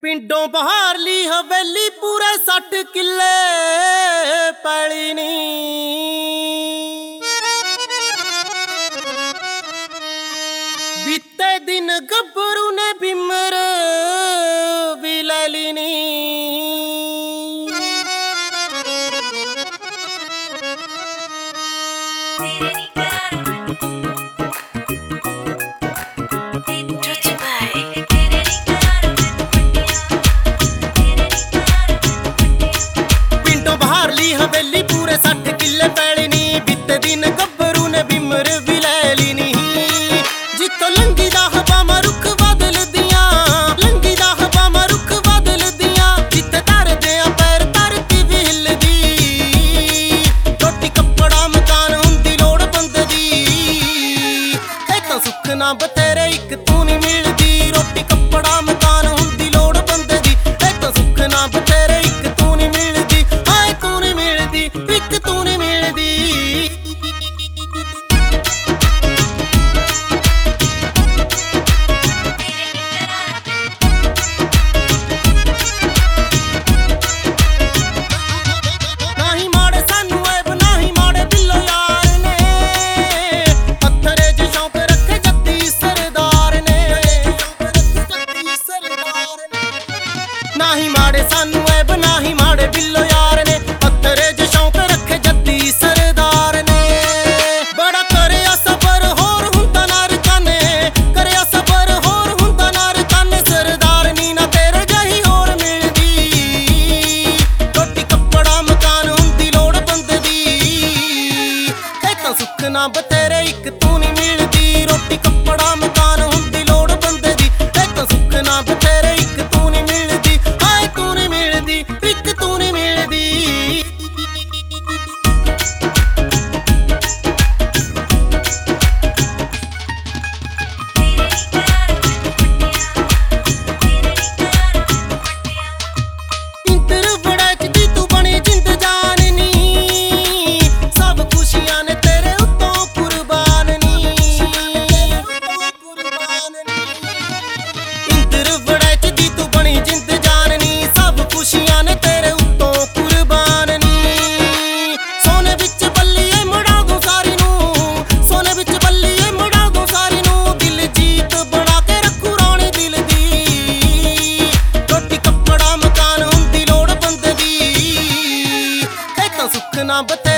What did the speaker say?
ਪਿੰਡੋਂ ਬਹਾਰਲੀ ਹਵੇਲੀ ਪੂਰੇ 60 ਕਿੱਲੇ ਪੈਲੀ ਨੀ। ਬੀਤੇ ਦਿਨ ਗੱਭਰੂ ਨੇ ਬਿਮਰ ਵੀ ਲੈ ਲਈ ਨੀ। हवेली पूरे 60 किले पैली नी। बीते दिन गब्बरू ने बिमर भी ले ली नी। जितो लंगी दा हवा रुख बदल दिया, लंगी दा हवा रुख बदल दिया। जिते तरदे पैर धरती भी हिलदी। रोटी कपड़ा मकान हुंदी लोड़ बंद दी। ए तां सुख ना बतेरे इक तू नहीं मिलदी। रोटी कपड़ा मकान हुंदी लोड़ बंद दी। ए तां सुख ना बतेरे इक तू नहीं मिलदी। एक तू नहीं मिलदी। नाही माड़े सानू ऐब नाही माड़े बिल्लो यार ने। पत्थरे च शौक रखे जद्दी सरदार ने। नाही माड़े सानू ऐब नाही माड़े बिल्लो यार ने। पत्थरे च शौक रखे जद्दी सरदार ने। बड़ा करया सबर होर हुंदा नारकाने। करया सबर होर हुंदा नारकाने। सरदार नी ना तेरे जही होर मिलदी। रोटी कपड़ा मकान हुंदी लोड़ बंद दी। ए तां सुख ना बतेरे इक तू नहीं मिलदी। रोटी कपड़ा मकान हुंदी लोड़ बंद दी। ए तां सुख ना बतेरे इक तू नहीं मिलदी। हाय तू नहीं मिलदी, इक तू नहीं मिलदी। ना बते